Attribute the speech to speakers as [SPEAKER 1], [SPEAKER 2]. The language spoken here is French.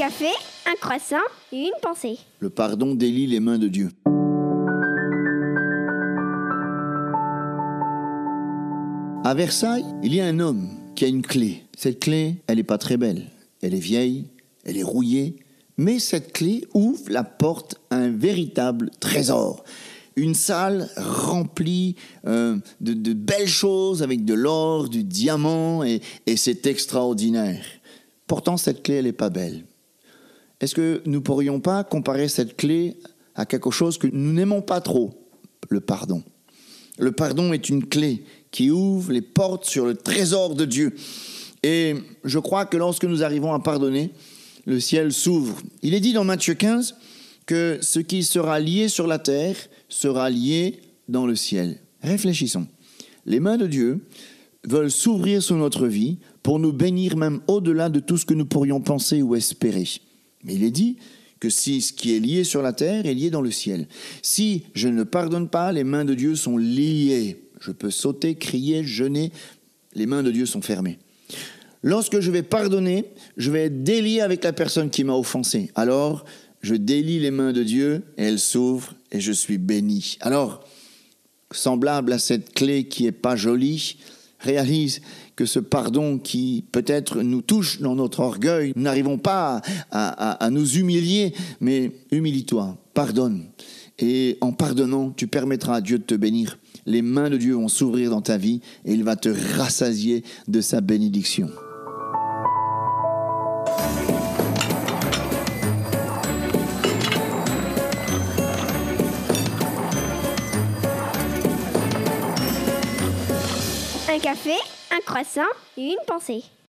[SPEAKER 1] café, un croissant et une pensée.
[SPEAKER 2] Le pardon délie les mains de Dieu. À Versailles, il y a un homme qui a une clé. Cette clé, elle n'est pas très belle. Elle est vieille, elle est rouillée, mais cette clé ouvre la porte à un véritable trésor. Une salle remplie de belles choses avec de l'or, du diamant, et c'est extraordinaire. Pourtant, cette clé, elle n'est pas belle. Est-ce que nous ne pourrions pas comparer cette clé à quelque chose que nous n'aimons pas trop? Le pardon. Le pardon est une clé qui ouvre les portes sur le trésor de Dieu. Et je crois que lorsque nous arrivons à pardonner, le ciel s'ouvre. Il est dit dans Matthieu 15 que ce qui sera lié sur la terre sera lié dans le ciel. Réfléchissons. Les mains de Dieu veulent s'ouvrir sur notre vie pour nous bénir même au-delà de tout ce que nous pourrions penser ou espérer. Mais il est dit que si ce qui est lié sur la terre est lié dans le ciel. Si je ne pardonne pas, les mains de Dieu sont liées. Je peux sauter, crier, jeûner, les mains de Dieu sont fermées. Lorsque je vais pardonner, je vais être délié avec la personne qui m'a offensé. Alors, je délie les mains de Dieu et elles s'ouvrent et je suis béni. Alors, semblable à cette clé qui n'est pas jolie, réalise que ce pardon qui peut-être nous touche dans notre orgueil, nous n'arrivons pas à nous humilier, mais humilie-toi, pardonne. Et en pardonnant, tu permettras à Dieu de te bénir. Les mains de Dieu vont s'ouvrir dans ta vie et il va te rassasier de sa bénédiction.
[SPEAKER 1] Un café, un croissant et une pensée.